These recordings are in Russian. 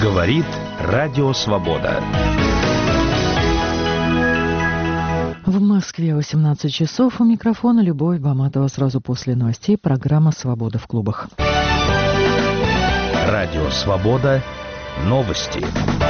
Говорит Радио Свобода. В Москве 18 часов. У микрофона Любовь Баматова. Сразу после новостей программа «Свобода в клубах». Радио Свобода. Новости.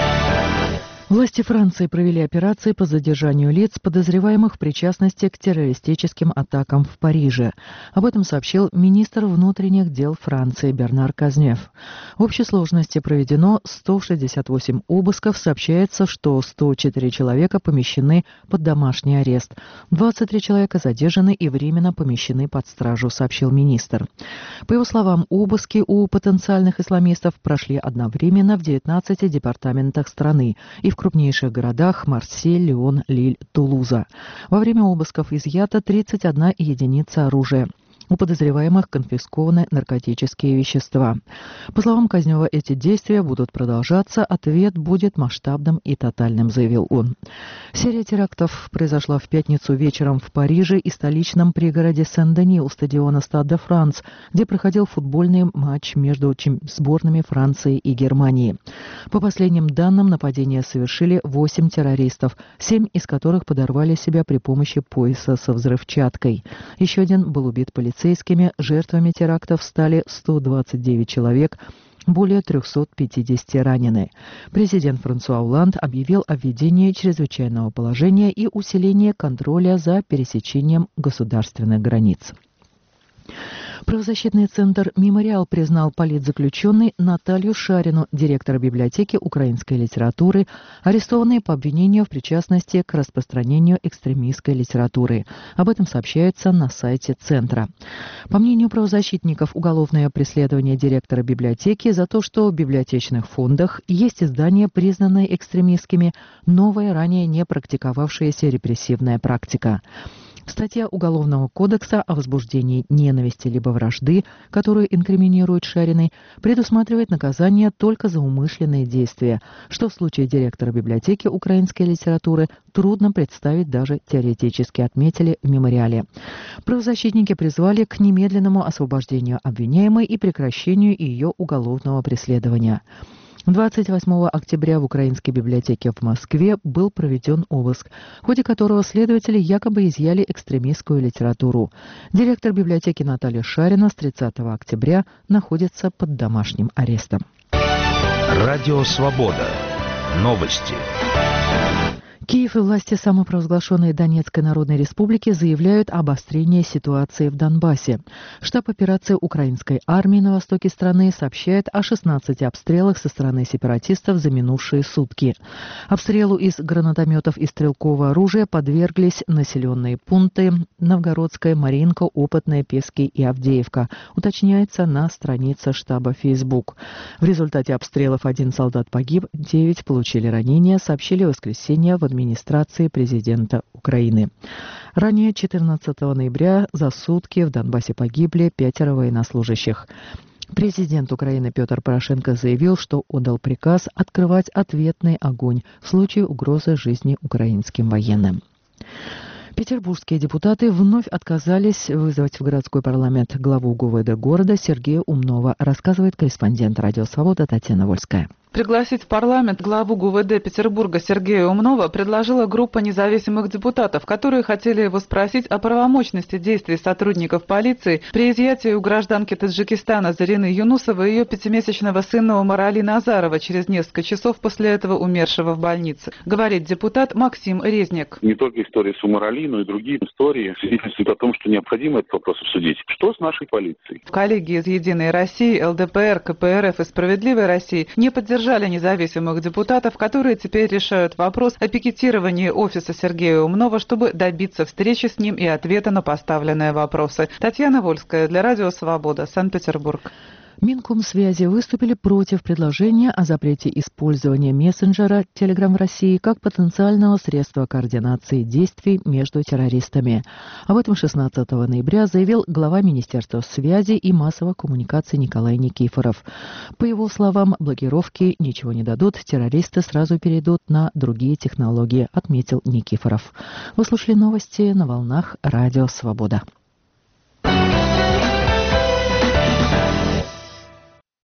Власти Франции провели операции по задержанию лиц, подозреваемых в причастности к террористическим атакам в Париже. Об этом сообщил министр внутренних дел Франции Бернар Казнев. В общей сложности проведено 168 обысков. Сообщается, что 104 человека помещены под домашний арест. 23 человека задержаны и временно помещены под стражу, сообщил министр. По его словам, обыски у потенциальных исламистов прошли одновременно в 19 департаментах страны и в крупнейших городах Марсель, Лион, Лиль, Тулуза. Во время обысков изъято 31 единица оружия. У подозреваемых конфискованы наркотические вещества. По словам Казнева, эти действия будут продолжаться, ответ будет масштабным и тотальным, заявил он. Серия терактов произошла в пятницу вечером в Париже и столичном пригороде Сен-Дени у стадиона Стад де Франс, где проходил футбольный матч между сборными Франции и Германии. По последним данным, нападение совершили 8 террористов, 7 из которых подорвали себя при помощи пояса со взрывчаткой. Еще один был убит полицейскими. Жертвами терактов стали 129 человек, более 350 ранены. Президент Франсуа Олланд объявил о введении чрезвычайного положения и усилении контроля за пересечением государственных границ. Правозащитный центр «Мемориал» признал политзаключенной Наталью Шарину, директора библиотеки украинской литературы, арестованной по обвинению в причастности к распространению экстремистской литературы. Об этом сообщается на сайте центра. По мнению правозащитников, уголовное преследование директора библиотеки за то, что в библиотечных фондах есть издания, признанные экстремистскими, новая, ранее не практиковавшаяся репрессивная практика. Статья Уголовного кодекса о возбуждении ненависти либо вражды, которую инкриминирует Шариной, предусматривает наказание только за умышленные действия, что в случае директора библиотеки украинской литературы трудно представить даже теоретически, отметили в мемориале. Правозащитники призвали к немедленному освобождению обвиняемой и прекращению ее уголовного преследования. 28 октября в Украинской библиотеке в Москве был проведен обыск, в ходе которого следователи якобы изъяли экстремистскую литературу. Директор библиотеки Наталья Шарина с 30 октября находится под домашним арестом. Радио Свобода. Новости. Киев и власти самопровозглашенной Донецкой Народной Республики заявляют об обострении ситуации в Донбассе. Штаб операции украинской армии на востоке страны сообщает о 16 обстрелах со стороны сепаратистов за минувшие сутки. Обстрелу из гранатометов и стрелкового оружия подверглись населенные пункты Новгородская, Маринка, Опытная, Пески и Авдеевка, уточняется на странице штаба Facebook. В результате обстрелов 1 солдат погиб, 9 получили ранения, сообщили в воскресенье в администрации президента Украины. Ранее, 14 ноября, за сутки в Донбассе погибли 5 военнослужащих. Президент Украины Петр Порошенко заявил, что отдал приказ открывать ответный огонь в случае угрозы жизни украинским военным. Петербургские депутаты вновь отказались вызвать в городской парламент главу ГУВД города Сергея Умнова, рассказывает корреспондент «Радио Свобода» Татьяна Вольская. Пригласить в парламент главу ГУВД Петербурга Сергея Умнова предложила группа независимых депутатов, которые хотели его спросить о правомочности действий сотрудников полиции при изъятии у гражданки Таджикистана Зарины Юнусовой ее 5-месячного сына Умарали Назарова через несколько часов после этого умершего в больнице. Говорит депутат Максим Резник. Не только история с Умарали, но и другие истории свидетельствуют о том, что необходимо этот вопрос обсудить. Что с нашей полицией? Коллеги из «Единой России», ЛДПР, КПРФ и «Справедливой России» не поддержали независимых депутатов, которые теперь решают вопрос о пикетировании офиса Сергея Умнова, чтобы добиться встречи с ним и ответа на поставленные вопросы. Татьяна Вольская для Радио Свобода, Санкт-Петербург. Минкомсвязи выступили против предложения о запрете использования мессенджера Telegram в России как потенциального средства координации действий между террористами. Об этом 16 ноября заявил глава Министерства связи и массовых коммуникаций Николай Никифоров. По его словам, блокировки ничего не дадут, террористы сразу перейдут на другие технологии, отметил Никифоров. Вы слушали новости на волнах Радио Свобода.